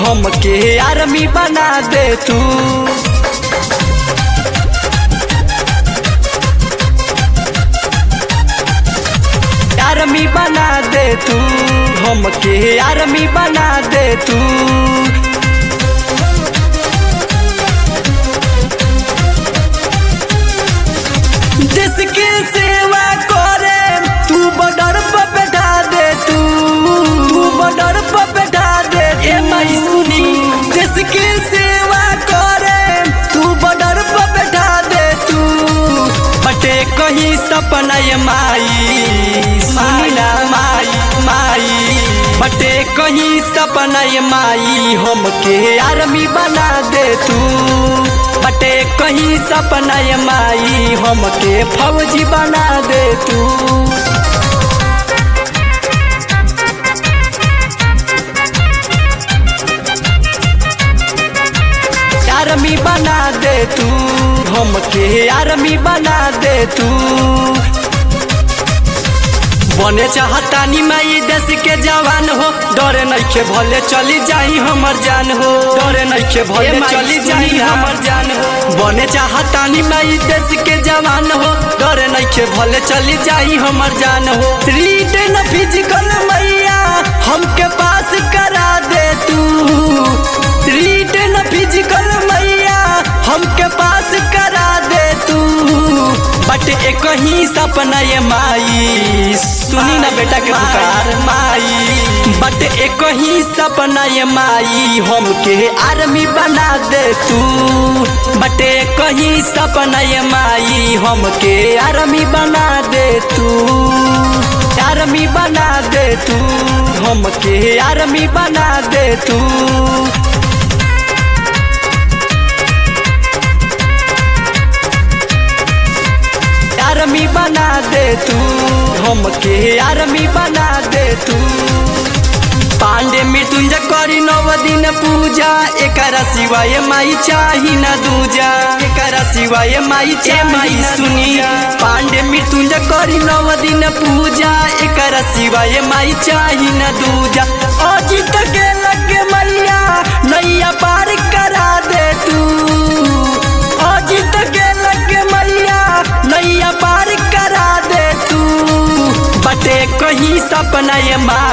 हमके आर्मी बना दे तू। आर्मी बना दे तू, हमके आर्मी बना दे तू। देश के सेवा करे तू बॉर्डर पर बैठा दे तू बॉर्डर पर बैठा दे। ए माई सुनी, देश के सेवा करे तू बॉर्डर पर बैठा दे तू। बटे कहीं सपना ये माई, सुनी ना माई, बटे कहीं सपना ये माई, हमके आर्मी बना दे तू। बटे कहीं सपना ये माई, हमके फौजी बना दे तू। आर्मी बना दे तू, हमके आर्मी बना दे तू। बने चाहतानी माई देश के जवान हो, डरे नइखे भले चली जाई हमर जान हो, डरे नइखे भले चली जाई हमर जान हो। बने चाहतानी माई देश के जवान हो, डरे नइखे भले चली जाई हमर जान हो। रिटन फिजिकल मैया हमके पास करा दे तू। रिटन फिजिकल मैया हमके पास करा दे तू। बट एक ही सपना ये माई, सुनी ना बेटा के पुकार माई। बट एक ही सपना ये माई, हमके आर्मी बना दे तू। बट एक ही सपना ये माई, हमके आर्मी बना दे तू। आर्मी बना दे तू, हमके आर्मी बना दे तू। आर्मी बना दे तू, हमके आर्मी बना दे तू। पांडे मृत्युंजय करी 9 दिन पूजा, एकरा सिवाय माई चाही ना दूजा, एकरा सिवाय माई चाही सुनी। पांडे मृत्युंजय करी 9 दिन पूजा, एकरा सिवाय माई चाही ना दूजा। अजित के लगे मैया नैया पार करा दे तू। अजित के लगे मैया नैया पार करा दे तू। बटे कहीं सपना ये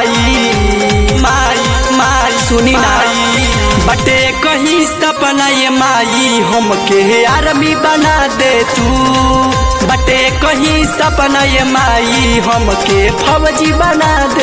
माई सुनी ना, बटे कहीं सपना ये माई, हमके आर्मी बना दे तू। बटे कहीं सपना ये माई, हमके फौजी बना